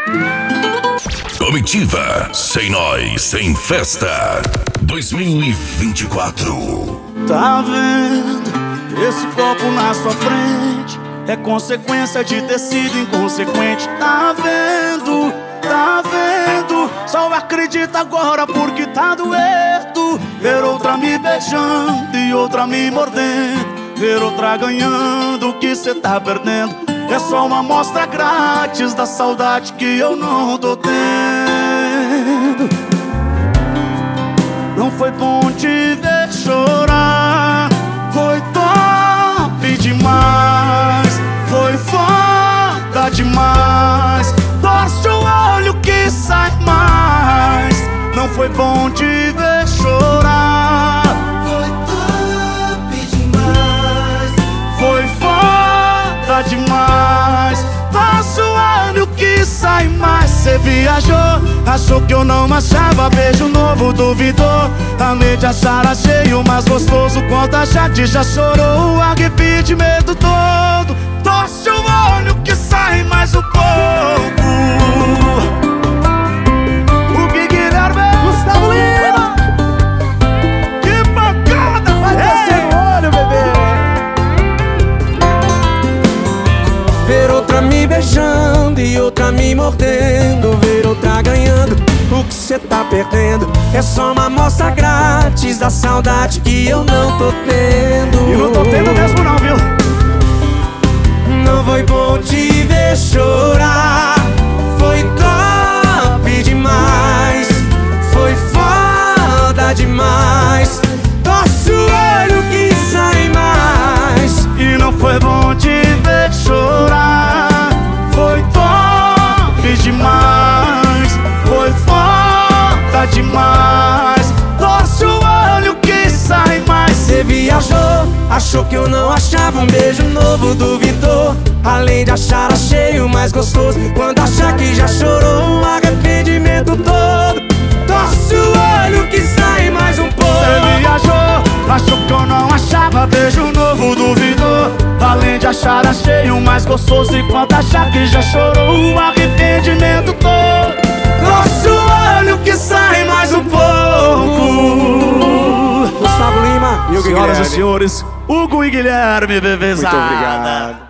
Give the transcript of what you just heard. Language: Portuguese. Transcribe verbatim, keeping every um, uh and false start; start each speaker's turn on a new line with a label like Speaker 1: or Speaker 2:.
Speaker 1: Comitiva, sem nós, sem festa, dois mil e vinte e quatro.
Speaker 2: Tá vendo? Esse copo na sua frente é consequência de ter sido inconsequente. Tá vendo? Tá vendo? Só acredita agora porque tá doendo. Ver outra me beijando e outra me mordendo, ver outra ganhando o que cê tá perdendo. É só uma amostra grátis da saudade que eu não tô tendo. Não foi bom te ver chorar, foi top demais, foi foda demais. Torce o olho que sai mais. Não foi bom te ver chorar,
Speaker 3: foi top demais,
Speaker 2: foi foda demais. Torce o olho que sai mais. Cê viajou, achou que eu não achava beijo novo, duvidou. Além de achar achei o mais gostoso, quanto a gente já chorou o arrependimento todo. Torce o olho que sai mais um pouco. O Gui Guilherme,
Speaker 4: Gustavo Lima,
Speaker 2: que pancada!
Speaker 4: vai descer o olho, bebê.
Speaker 3: ver outra me beijando e outra me mordendo, ver outra ganhando o que cê tá perdendo. É só uma amostra grátis da saudade que eu não tô tendo.
Speaker 2: E não tô tendo mesmo não, viu?
Speaker 3: Não foi bom te ver chorar, foi top demais, foi foda demais. Torce o olho que sai mais.
Speaker 2: E não foi bom te ver chorar, foi top demais, foi foda demais. Torce o olho que sai mais.
Speaker 3: Cê viajou, achou que eu não achava um beijo novo, duvidou. Além de achar, achei o mais gostoso, quando achar que já chorou o arrependimento todo. Torce o olho que sai mais um pouco.
Speaker 2: Cê viajou, achou que eu não achava beijo novo, duvidou. Além de achar, achei o mais gostoso, enquanto achar que já chorou o arrependimento todo.
Speaker 3: Torce o olho que sai mais um pouco.
Speaker 4: Gustavo Lima e o Gui
Speaker 2: Senhoras e
Speaker 4: Guilherme.
Speaker 2: senhores, Hugo e Guilherme, bebezada.
Speaker 4: Muito obrigado.